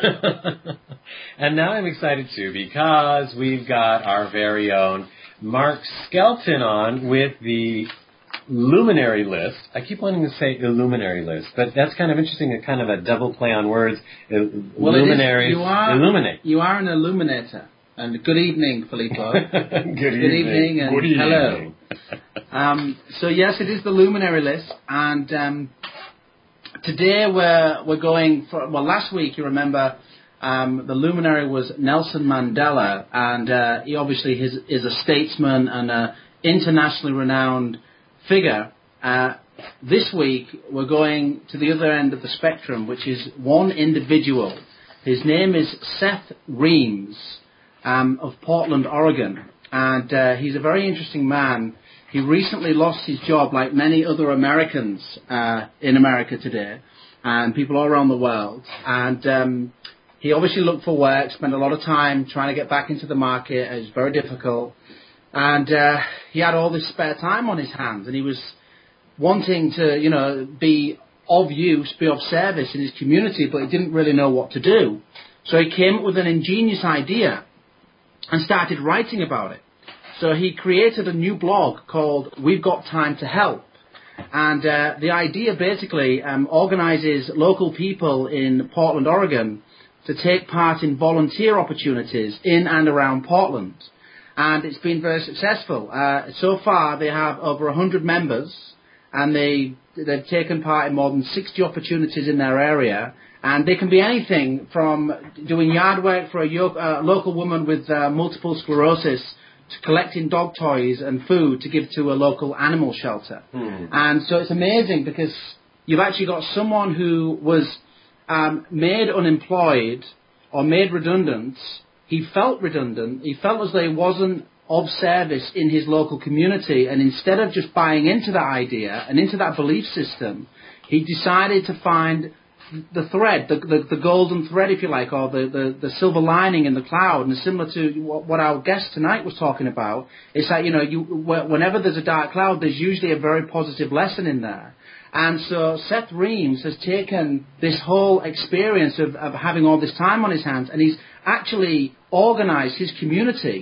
And now I'm excited too, because we've got our very own Mark Skelton on with the Luminary List. I keep wanting to say Illuminary List, but that's kind of interesting, a kind of a double play on words. Luminary, illuminate. You are an illuminator. And good evening, Filippo. Good evening and hello. So yes, it is the Luminary List, and today we're going for. Well, last week you remember the luminary was Nelson Mandela, and he obviously is a statesman and an internationally renowned figure. this week, we're going to the other end of the spectrum, which is one individual. His name is Seth Reams of Portland, Oregon. And he's a very interesting man. He recently lost his job, like many other Americans in America today, and people all around the world. And he obviously looked for work, spent a lot of time trying to get back into the market. It was very difficult. And he had all this spare time on his hands, and he was wanting to, be of use, be of service in his community, but he didn't really know what to do. So he came up with an ingenious idea and started writing about it. So he created a new blog called We've Got Time to Help. And the idea basically organizes local people in Portland, Oregon, to take part in volunteer opportunities in and around Portland. And it's been very successful. So far, they have over 100 members, and they've taken part in more than 60 opportunities in their area. And they can be anything from doing yard work for a local woman with multiple sclerosis to collecting dog toys and food to give to a local animal shelter. And so it's amazing because you've actually got someone who was made unemployed or made redundant. He felt redundant. He felt as though he wasn't of service in his local community. And instead of just buying into that idea and into that belief system, he decided to find the thread, the golden thread, if you like, or the silver lining in the cloud. And similar to what our guest tonight was talking about, it's like, whenever there's a dark cloud, there's usually a very positive lesson in there. And so Seth Reams has taken this whole experience of having all this time on his hands, and he's actually organized his community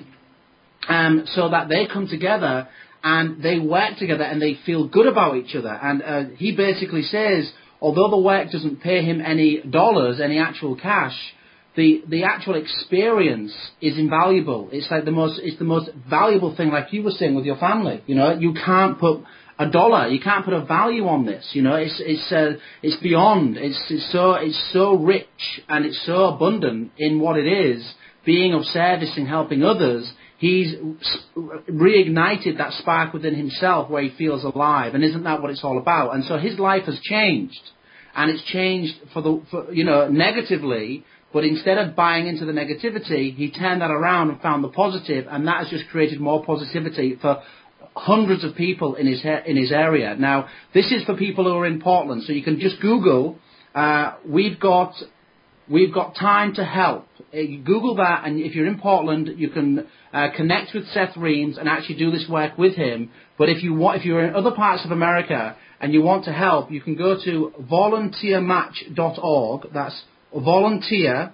so that they come together and they work together and they feel good about each other. And he basically says, although the work doesn't pay him any dollars, any actual cash, the actual experience is invaluable. It's like the most valuable thing, like you were saying with your family. You can't put a dollar, you can't put a value on this. It's beyond. It's so rich and it's so abundant in what it is, being of service and helping others. He's reignited that spark within himself where he feels alive, and isn't that what it's all about? And so his life has changed, and it's changed for negatively. But instead of buying into the negativity, he turned that around and found the positive, and that has just created more positivity for hundreds of people in his area. Now, this is for people who are in Portland, so you can just Google. We've got time to help. You Google that, and if you're in Portland, you can connect with Seth Reams and actually do this work with him. But if you're in other parts of America and you want to help, you can go to volunteermatch.org. That's volunteer,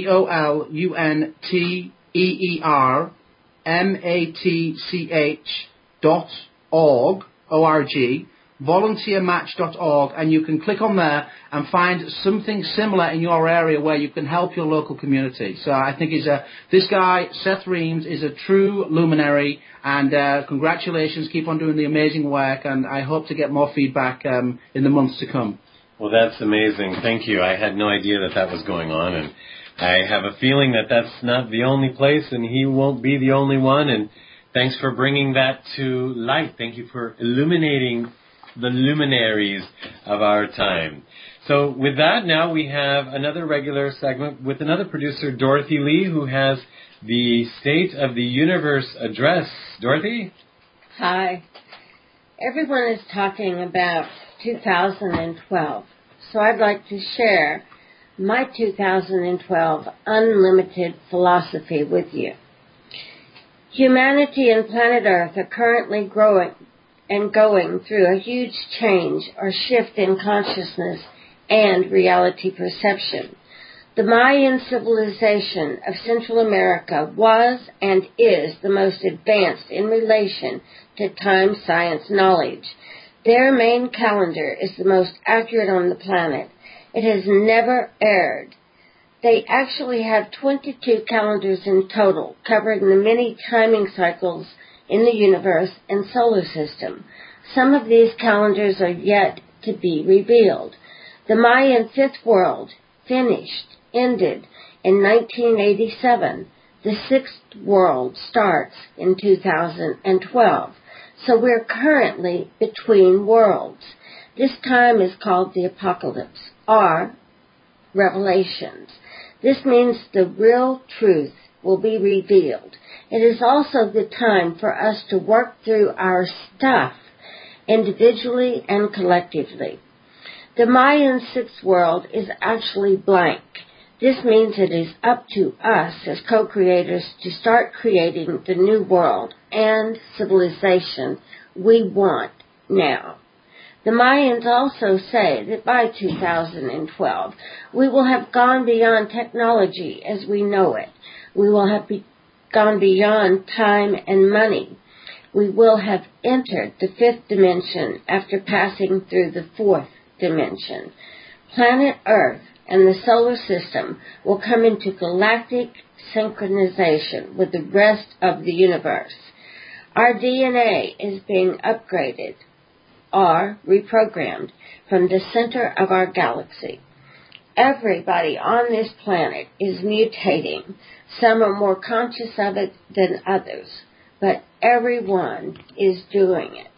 volunteermatch.org, O-R-G, volunteermatch.org, and you can click on there and find something similar in your area where you can help your local community. So I think this guy, Seth Reams, is a true luminary, and congratulations, keep on doing the amazing work, and I hope to get more feedback in the months to come. Well, that's amazing. Thank you. I had no idea that was going on, and I have a feeling that that's not the only place, and he won't be the only one, and thanks for bringing that to light. Thank you for illuminating the luminaries of our time. So with that, now we have another regular segment with another producer, Dorothy Lee, who has the State of the Universe address. Dorothy? Hi. Everyone is talking about 2012, so I'd like to share my 2012 unlimited philosophy with you. Humanity and planet Earth are currently growing and going through a huge change or shift in consciousness and reality perception. The Mayan civilization of Central America was and is the most advanced in relation to time science knowledge. Their main calendar is the most accurate on the planet. It has never erred. They actually have 22 calendars in total, covering the many timing cycles in the universe and solar system. Some of these calendars are yet to be revealed. The Mayan fifth world ended in 1987. The sixth world starts in 2012. So we're currently between worlds. This time is called the apocalypse, or revelations. This means the real truth will be revealed. It is also the time for us to work through our stuff, individually and collectively. The Mayan sixth world is actually blank. This means it is up to us as co-creators to start creating the new world and civilization we want now. The Mayans also say that by 2012, we will have gone beyond technology as we know it. We will have gone beyond time and money. We will have entered the fifth dimension after passing through the fourth dimension. Planet Earth and the solar system will come into galactic synchronization with the rest of the universe. Our DNA is being upgraded, or reprogrammed, from the center of our galaxy. Everybody on this planet is mutating. Some are more conscious of it than others, but everyone is doing it.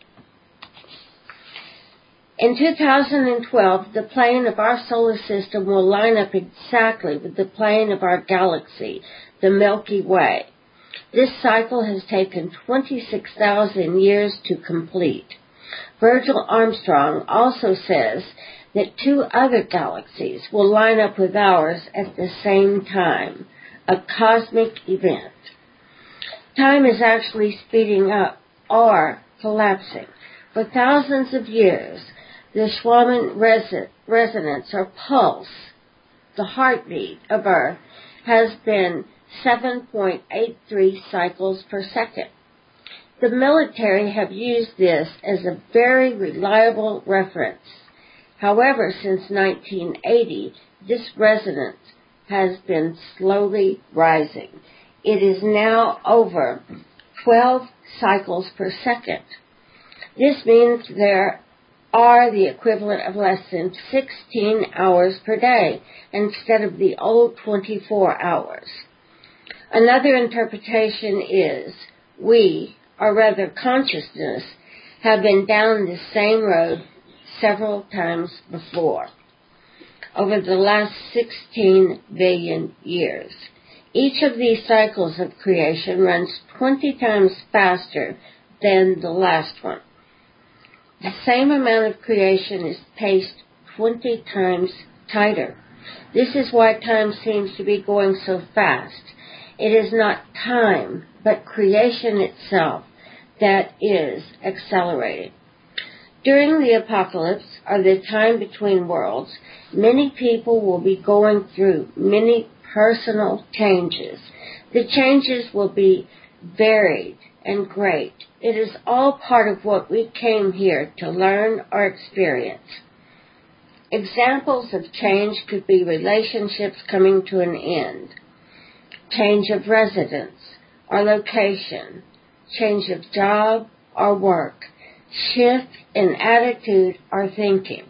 In 2012, the plane of our solar system will line up exactly with the plane of our galaxy, the Milky Way. This cycle has taken 26,000 years to complete. Virgil Armstrong also says that two other galaxies will line up with ours at the same time, a cosmic event. Time is actually speeding up or collapsing. For thousands of years, the Schwamann resonance or pulse, the heartbeat of Earth, has been 7.83 cycles per second. The military have used this as a very reliable reference. However, since 1980, this resonance has been slowly rising. It is now over 12 cycles per second. This means there are the equivalent of less than 16 hours per day instead of the old 24 hours. Another interpretation is we, or rather consciousness, have been down the same road several times before over the last 16 billion years. Each of these cycles of creation runs 20 times faster than the last one. The same amount of creation is paced 20 times tighter. This is why time seems to be going so fast. It is not time, but creation itself that is accelerating. During the apocalypse, or the time between worlds, many people will be going through many personal changes. The changes will be varied and great. It is all part of what we came here to learn or experience. Examples of change could be relationships coming to an end, change of residence or location, change of job or work, shift in attitude or thinking.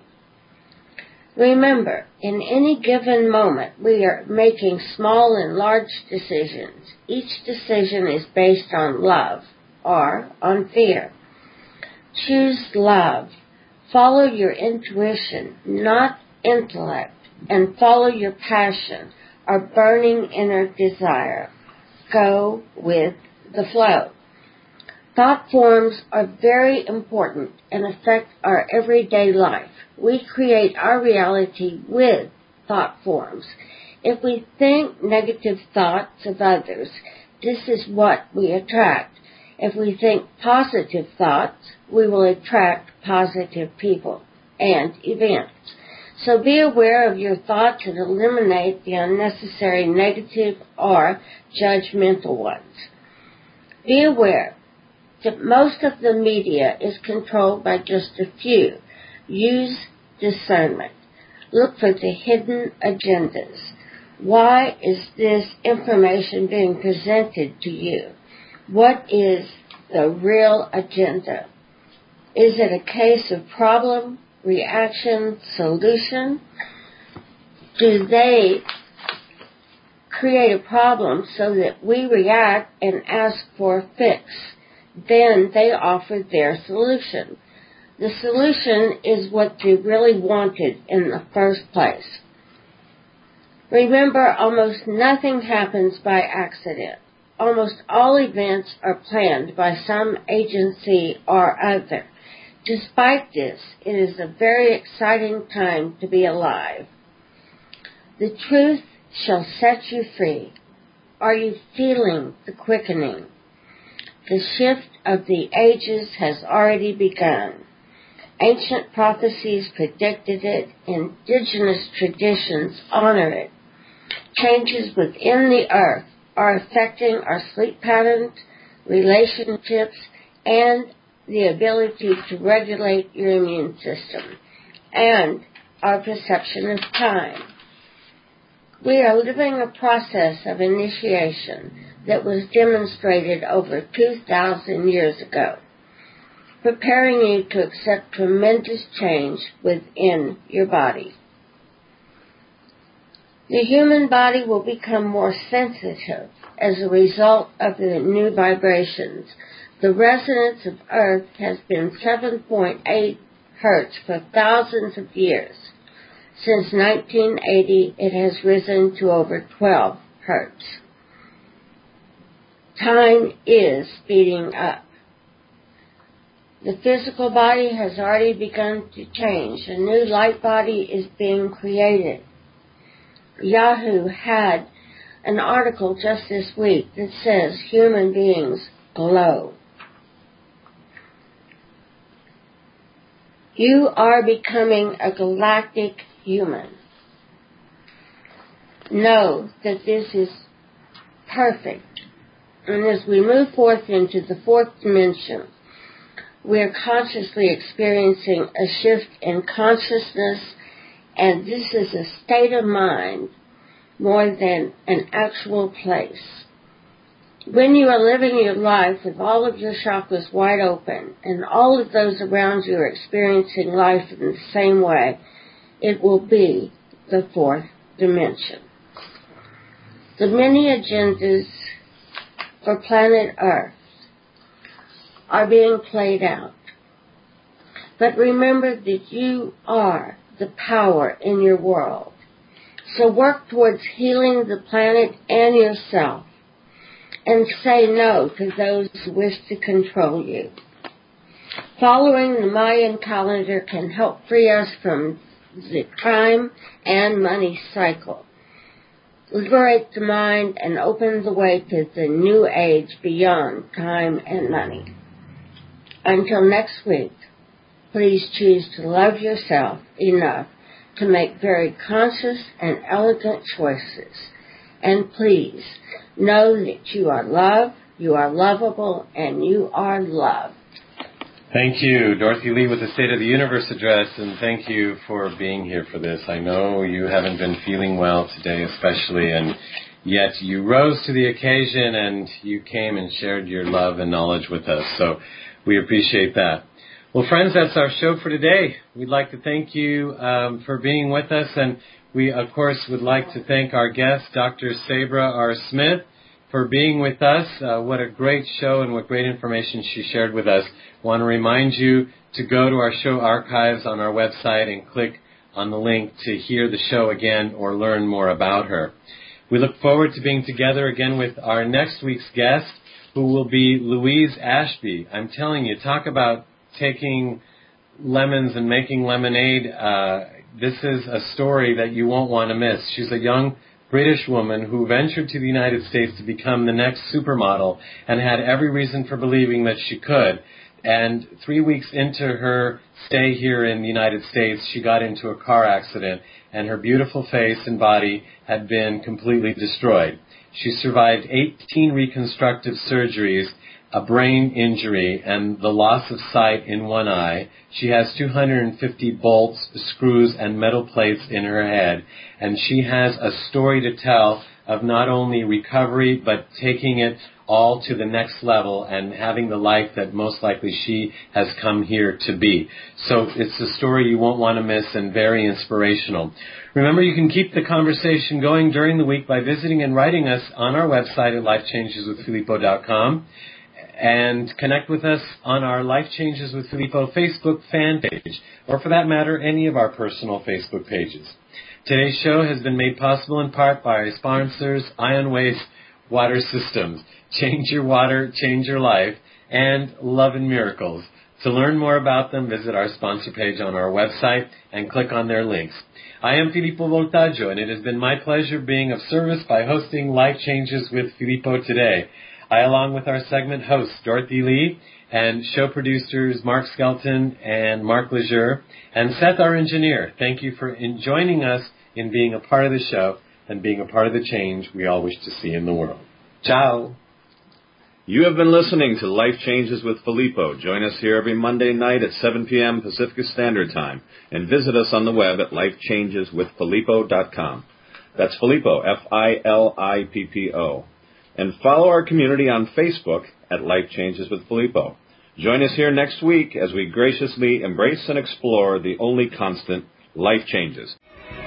Remember, in any given moment, we are making small and large decisions. Each decision is based on love or on fear. Choose love. Follow your intuition, not intellect, and follow your passion or burning inner desire. Go with the flow. Thought forms are very important and affect our everyday life. We create our reality with thought forms. If we think negative thoughts of others, this is what we attract. If we think positive thoughts, we will attract positive people and events. So be aware of your thoughts and eliminate the unnecessary negative or judgmental ones. Be aware that most of the media is controlled by just a few. Use discernment. Look for the hidden agendas. Why is this information being presented to you? What is the real agenda? Is it a case of problem, reaction, solution? Do they create a problem so that we react and ask for a fix? Then they offer their solution. The solution is what you really wanted in the first place. Remember, almost nothing happens by accident. Almost all events are planned by some agency or other. Despite this, it is a very exciting time to be alive. The truth shall set you free. Are you feeling the quickening? The shift of the ages has already begun. Ancient prophecies predicted it. Indigenous traditions honor it. Changes within the earth are affecting our sleep patterns, relationships, and the ability to regulate your immune system, and our perception of time. We are living a process of initiation that was demonstrated over 2,000 years ago, preparing you to accept tremendous change within your body. The human body will become more sensitive as a result of the new vibrations. The resonance of Earth has been 7.8 hertz for thousands of years. Since 1980, it has risen to over 12 hertz. Time is speeding up. The physical body has already begun to change. A new light body is being created. Yahoo had an article just this week that says human beings glow. You are becoming a galactic human. Know that this is perfect. And as we move forth into the fourth dimension, we are consciously experiencing a shift in consciousness, and this is a state of mind more than an actual place. When you are living your life with all of your chakras wide open and all of those around you are experiencing life in the same way, it will be the fourth dimension. The many agendas for planet Earth are being played out. But remember that you are the power in your world. So work towards healing the planet and yourself, and say no to those who wish to control you. Following the Mayan calendar can help free us from the time and money cycle, liberate the mind, and open the way to the new age beyond time and money. Until next week, please choose to love yourself enough to make very conscious and elegant choices. And please know that you are loved, you are lovable, and you are loved. Thank you, Dorothy Lee, with the State of the Universe address, and thank you for being here for this. I know you haven't been feeling well today especially, and yet you rose to the occasion and you came and shared your love and knowledge with us. So we appreciate that. Well, friends, that's our show for today. We'd like to thank you for being with us, and we, of course, would like to thank our guest, Dr. Sabra R. Smith, for being with us. What a great show and what great information she shared with us. I want to remind you to go to our show archives on our website and click on the link to hear the show again or learn more about her. We look forward to being together again with our next week's guest, who will be Louise Ashby. I'm telling you, talk about taking lemons and making lemonade. This is a story that you won't want to miss. She's a young British woman who ventured to the United States to become the next supermodel and had every reason for believing that she could. And 3 weeks into her stay here in the United States, she got into a car accident, and her beautiful face and body had been completely destroyed. She survived 18 reconstructive surgeries, a brain injury, and the loss of sight in one eye. She has 250 bolts, screws, and metal plates in her head, and she has a story to tell of not only recovery, but taking it all to the next level and having the life that most likely she has come here to be. So it's a story you won't want to miss and very inspirational. Remember, you can keep the conversation going during the week by visiting and writing us on our website at lifechangeswithfilippo.com. and connect with us on our Life Changes with Filippo Facebook fan page, or for that matter, any of our personal Facebook pages. Today's show has been made possible in part by our sponsors, Ion Waste Water Systems, Change Your Water, Change Your Life, and Love and Miracles. To learn more about them, visit our sponsor page on our website and click on their links. I am Filippo Voltaggio, and it has been my pleasure being of service by hosting Life Changes with Filippo today. I, along with our segment hosts, Dorothy Lee, and show producers Mark Skelton and Mark Lejeune, and Seth, our engineer, thank you for joining us in being a part of the show and being a part of the change we all wish to see in the world. Ciao. You have been listening to Life Changes with Filippo. Join us here every Monday night at 7 p.m. Pacific Standard Time, and visit us on the web at lifechangeswithfilippo.com. That's Filippo, Filippo. And follow our community on Facebook at Life Changes with Filippo. Join us here next week as we graciously embrace and explore the only constant, life changes.